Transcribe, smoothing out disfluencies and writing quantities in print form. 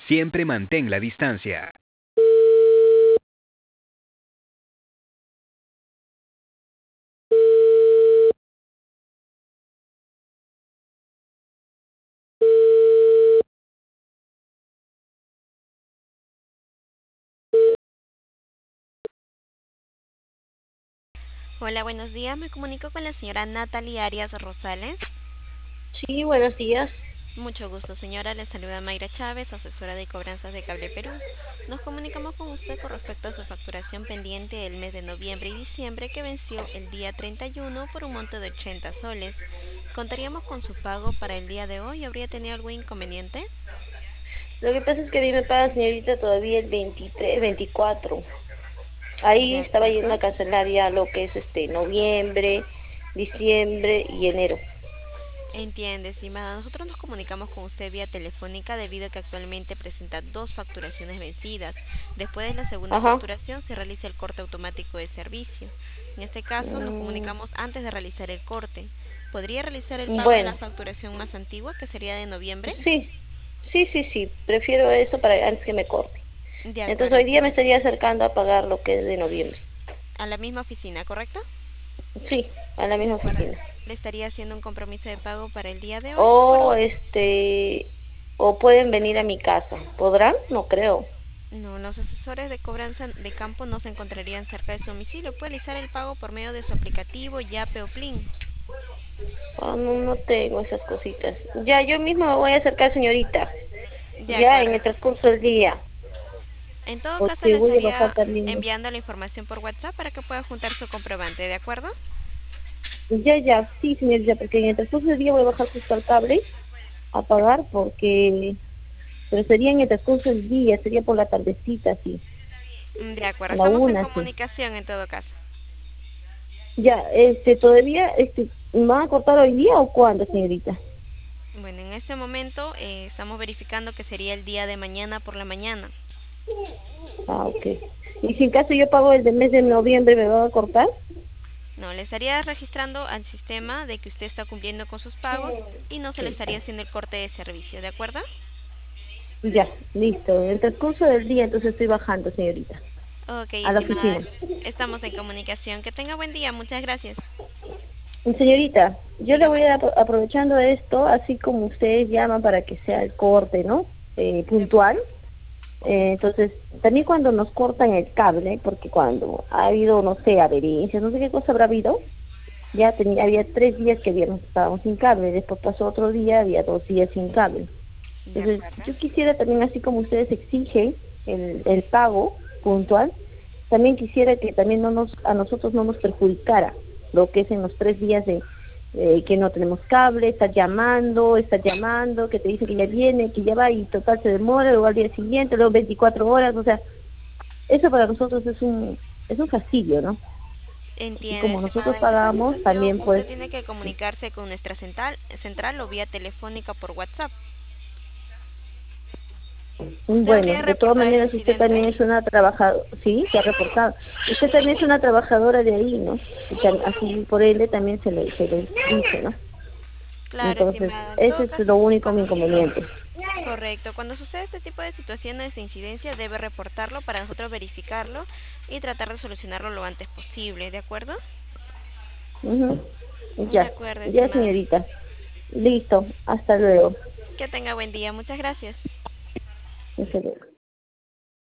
Siempre mantén la distancia. Hola, buenos días. Me comunico con la señora Natalie Arias Rosales. Sí, buenos días. Mucho gusto, señora. Le saluda Mayra Chávez, asesora de cobranzas de Cable Perú. Nos comunicamos con usted con respecto a su facturación pendiente del mes de noviembre y diciembre que venció el día 31 por un monto de 80 soles. ¿Contaríamos con su pago para el día de hoy? ¿Habría tenido algún inconveniente? Lo que pasa es que a mí me paga, señorita, todavía el 23, 24. De Ahí estaba yendo acuerdo. a cancelar ya lo que es noviembre, diciembre y enero. Entiende, estimada. Nosotros nos comunicamos con usted vía telefónica debido a que actualmente presenta dos facturaciones vencidas. Después de la segunda Ajá. facturación se realiza el corte automático de servicio. En este caso nos Mm, comunicamos antes de realizar el corte. ¿Podría realizar el pago de la bueno, facturación más antigua, que sería de noviembre? sí, sí. Prefiero eso para antes que me corte. De Entonces acuerdo, hoy día me estimada. estaría acercando a pagar lo que es de noviembre. A la misma oficina, ¿correcto? Sí, a la De misma acuerdo. oficina. ¿Le estaría haciendo un compromiso de pago para el día de hoy? O o pueden venir a mi casa. ¿Podrán? No creo. No, los asesores de cobranza de campo no se encontrarían cerca de su domicilio. Puede realizar el pago por medio de su aplicativo Yape o Plin. Ah, no, no tengo esas cositas. Ya, yo mismo me voy a acercar, señorita. De Ya en acuerdo. el transcurso del día. En todo caso, Porque le voy a bajar estaría también. enviando la información por WhatsApp para que pueda juntar su comprobante, ¿de acuerdo? Ya, sí, señorita, porque en el transcurso del día voy a bajar justo al cable a pagar porque... Pero sería en el transcurso del día, sería por la tardecita, sí. De acuerdo. A la Estamos en una, sí. comunicación en todo caso. Ya, todavía, ¿me van a cortar hoy día o cuándo, señorita? Bueno, en este momento estamos verificando que sería el día de mañana por la mañana. Ah, ok. Y si en caso yo pago el del mes de noviembre, ¿me van a cortar? No, le estaría registrando al sistema de que usted está cumpliendo con sus pagos y no se le estaría haciendo el corte de servicio, ¿de acuerdo? Ya, listo. En el transcurso del día, entonces estoy bajando, señorita, Ok, a la estimada, oficina. estamos en comunicación. Que tenga buen día, muchas gracias. Señorita, yo le Dígame. voy a dar, aprovechando esto, así como ustedes llaman para que sea el corte, ¿no? De Puntual. acuerdo. Entonces, también cuando nos cortan el cable, porque cuando ha habido, no sé, averías, no sé qué cosa habrá habido, había 3 días que estábamos sin cable, después pasó otro día, había 2 días sin cable. De Entonces, acuerdo. yo quisiera también, así como ustedes exigen el pago puntual, también quisiera que también a nosotros no nos perjudicara lo que es en los 3 días de que no tenemos cable, estás llamando, que te dice que ya viene, que ya va y total se demora, luego al día siguiente, luego 24 horas, o sea, eso para nosotros es un fastidio, ¿no? Y Entiende, como nosotros estimada. En esta pagamos, situación, también pues, usted tiene que comunicarse con nuestra central o vía telefónica por WhatsApp. ¿Usted bueno, habría de todas reportado el maneras usted incidente? también es una trabajadora, sí, se ha reportado. Usted también es una trabajadora de ahí, ¿no? Y así por ende también se le dice, ¿no? Claro, Entonces, estimada. En ese todo es caso, lo único mi cuando inconveniente. correcto, cuando sucede este tipo de situaciones de incidencia, debe reportarlo para nosotros verificarlo y tratar de solucionarlo lo antes posible, ¿de acuerdo? Ujú. De Ya, acuerdo, ya estimada. señorita. Listo, hasta luego. Que tenga buen día. Muchas gracias. Hasta luego.